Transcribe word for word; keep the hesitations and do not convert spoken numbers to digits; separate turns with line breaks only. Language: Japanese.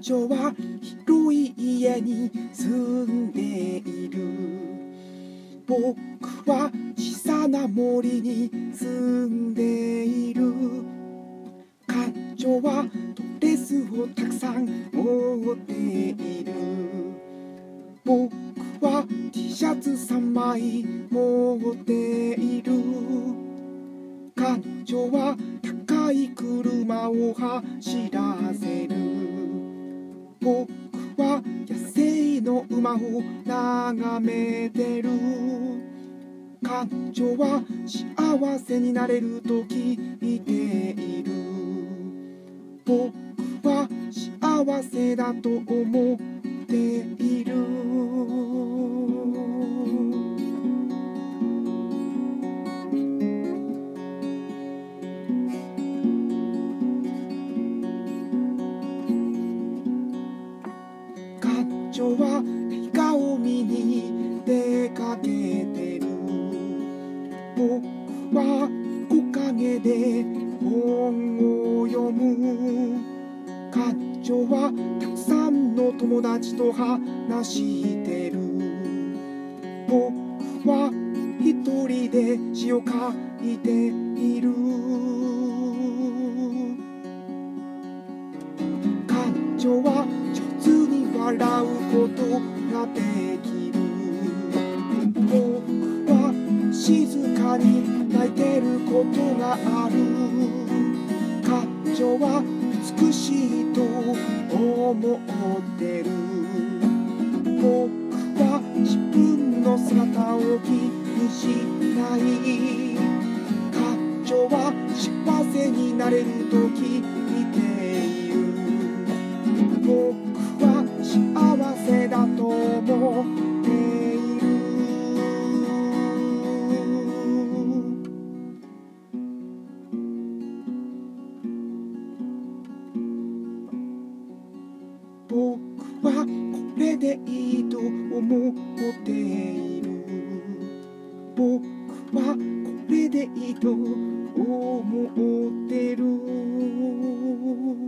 女は広い家に住んでいる。僕は小さな森に住んでいる。彼女はドレスをたくさん持っている。僕は T シャツさんまい持っている。彼女は高い車を走らせる。僕は野生の馬を眺めてる。彼女は幸せになれると聞いている。僕は幸せだと思っている。彼女は映画を見に出かけてる。僕は木陰で本を読む。彼女はたくさんの友達と話してる。僕は一人で詩を書いている。彼女は上手に笑うことができる。僕は静かに泣いてることがある。彼女は美しいと思ってる。僕は自分の姿を気にしない。彼女は幸せになれると聞いている。僕は幸せだと思っている。僕はこれでいいと思っている。僕はこれでいいと思ってる。